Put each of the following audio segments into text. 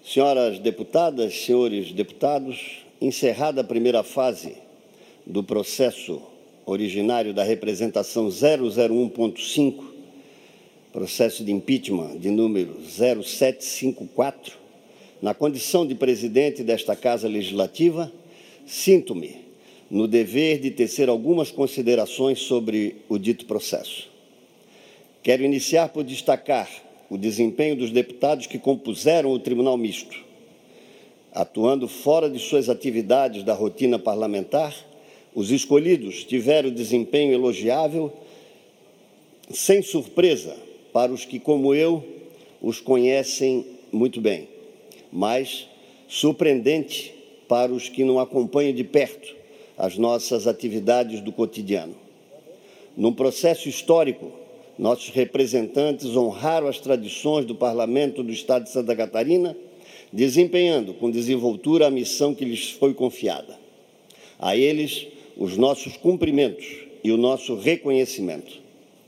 Senhoras deputadas, senhores deputados, encerrada a primeira fase do processo originário da representação 001.5, processo de impeachment de número 0754, na condição de presidente desta Casa Legislativa, sinto-me no dever de tecer algumas considerações sobre o dito processo. Quero iniciar por destacar o desempenho dos deputados que compuseram o Tribunal Misto. Atuando fora de suas atividades da rotina parlamentar, os escolhidos tiveram desempenho elogiável, sem surpresa para os que, como eu, os conhecem muito bem, mas surpreendente para os que não acompanham de perto as nossas atividades do cotidiano. Num processo histórico, nossos representantes honraram as tradições do Parlamento do Estado de Santa Catarina, desempenhando com desenvoltura a missão que lhes foi confiada. A eles, os nossos cumprimentos e o nosso reconhecimento.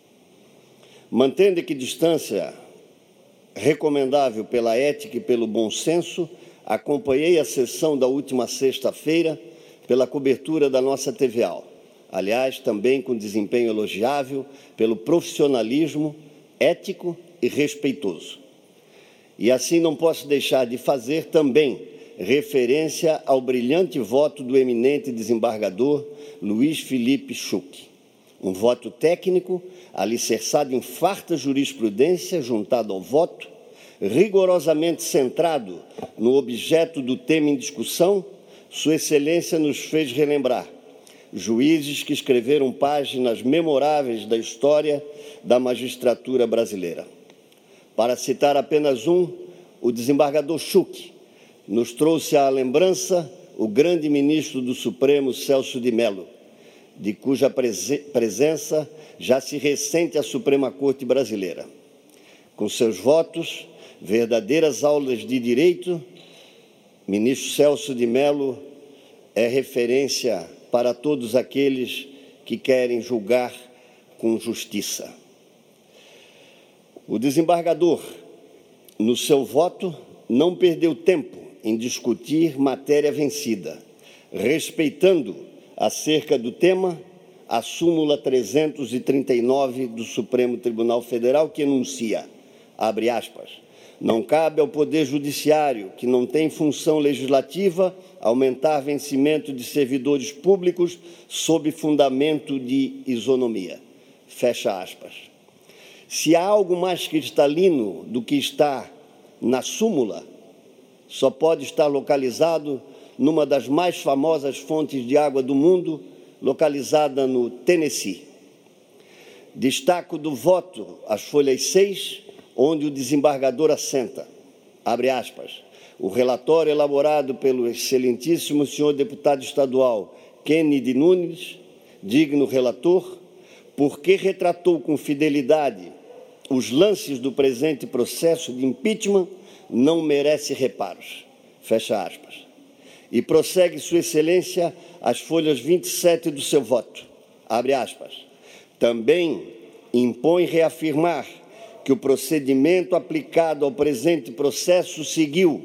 Mantendo equidistância recomendável pela ética e pelo bom senso, acompanhei a sessão da última sexta-feira pela cobertura da nossa TVA. Aliás, também com desempenho elogiável pelo profissionalismo ético e respeitoso. E assim não posso deixar de fazer também referência ao brilhante voto do eminente desembargador Luiz Felipe Schuch. Um voto técnico, alicerçado em farta jurisprudência, juntado ao voto, rigorosamente centrado no objeto do tema em discussão, Sua Excelência nos fez relembrar juízes que escreveram páginas memoráveis da história da magistratura brasileira. Para citar apenas um, o desembargador Schuch nos trouxe à lembrança o grande ministro do Supremo, Celso de Mello, de cuja presença já se ressente a Suprema Corte Brasileira. Com seus votos, verdadeiras aulas de direito, ministro Celso de Mello é referência para todos aqueles que querem julgar com justiça. O desembargador, no seu voto, não perdeu tempo em discutir matéria vencida, respeitando, acerca do tema, a súmula 339 do Supremo Tribunal Federal, que enuncia, abre aspas, não cabe ao Poder Judiciário, que não tem função legislativa, aumentar vencimento de servidores públicos sob fundamento de isonomia. Fecha aspas. Se há algo mais cristalino do que está na súmula, só pode estar localizado numa das mais famosas fontes de água do mundo, localizada no Tennessee. Destaco do voto as folhas 6, onde o desembargador assenta, abre aspas, o relatório elaborado pelo excelentíssimo senhor deputado estadual Kennedy Nunes, digno relator, porque retratou com fidelidade os lances do presente processo de impeachment, não merece reparos, fecha aspas. E prossegue Sua Excelência as folhas 27 do seu voto, abre aspas. Também impõe reafirmar que o procedimento aplicado ao presente processo seguiu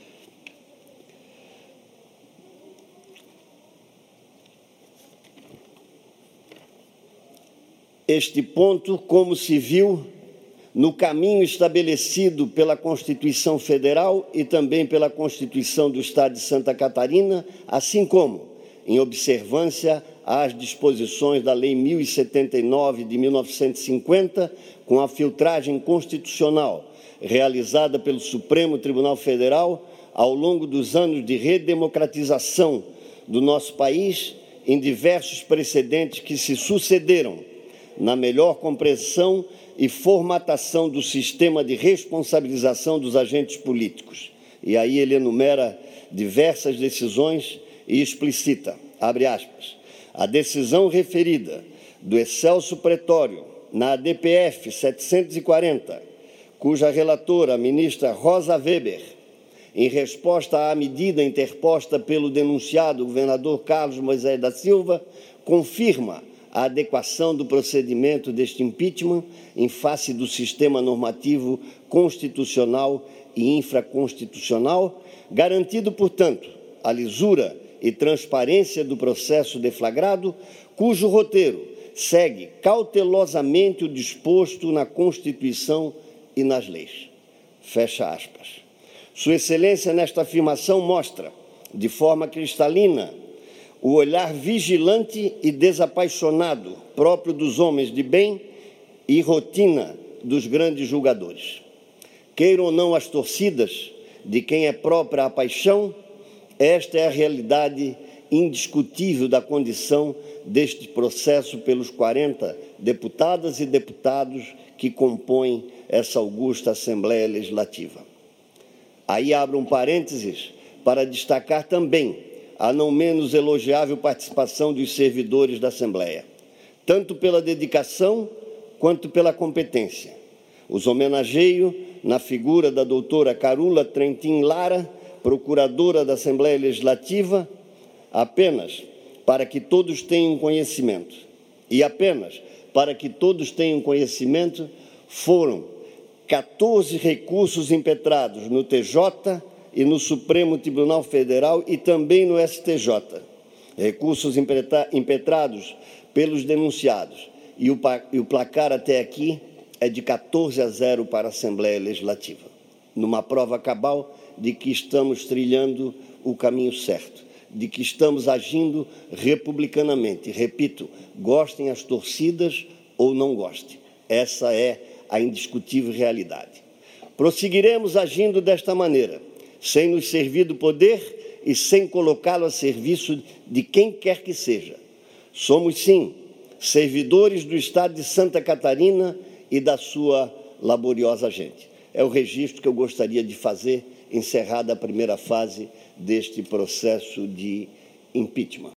este ponto, como se viu, no caminho estabelecido pela Constituição Federal e também pela Constituição do Estado de Santa Catarina, assim como em observância às disposições da Lei 1079 de 1950, com a filtragem constitucional realizada pelo Supremo Tribunal Federal ao longo dos anos de redemocratização do nosso país, em diversos precedentes que se sucederam na melhor compreensão e formatação do sistema de responsabilização dos agentes políticos. E aí ele enumera diversas decisões e explicita, abre aspas, a decisão referida do excelso pretório na ADPF 740, cuja relatora, a ministra Rosa Weber, em resposta à medida interposta pelo denunciado governador Carlos Moisés da Silva, confirma a adequação do procedimento deste impeachment em face do sistema normativo constitucional e infraconstitucional, garantindo, portanto, a lisura e transparência do processo deflagrado, cujo roteiro segue cautelosamente o disposto na Constituição e nas leis. Fecha aspas. Sua Excelência, nesta afirmação, mostra, de forma cristalina, o olhar vigilante e desapaixonado próprio dos homens de bem e rotina dos grandes julgadores. Queiram ou não as torcidas de quem é própria a paixão, esta é a realidade indiscutível da condição deste processo pelos 40 deputadas e deputados que compõem essa augusta Assembleia Legislativa. Aí abro um parênteses para destacar também a não menos elogiável participação dos servidores da Assembleia, tanto pela dedicação quanto pela competência. Os homenageio na figura da doutora Carula Trentin Lara, procuradora da Assembleia Legislativa, apenas para que todos tenham conhecimento. E apenas para que todos tenham conhecimento, foram 14 recursos impetrados no TJ e no Supremo Tribunal Federal e também no STJ. Recursos impetrados pelos denunciados. E o placar até aqui é de 14-0 para a Assembleia Legislativa, numa prova cabal de que estamos trilhando o caminho certo, de que estamos agindo republicanamente. Repito, gostem as torcidas ou não gostem. Essa é a indiscutível realidade. Prosseguiremos agindo desta maneira, sem nos servir do poder e sem colocá-lo a serviço de quem quer que seja. Somos, sim, servidores do Estado de Santa Catarina e da sua laboriosa gente. É o registro que eu gostaria de fazer, encerrada a primeira fase deste processo de impeachment.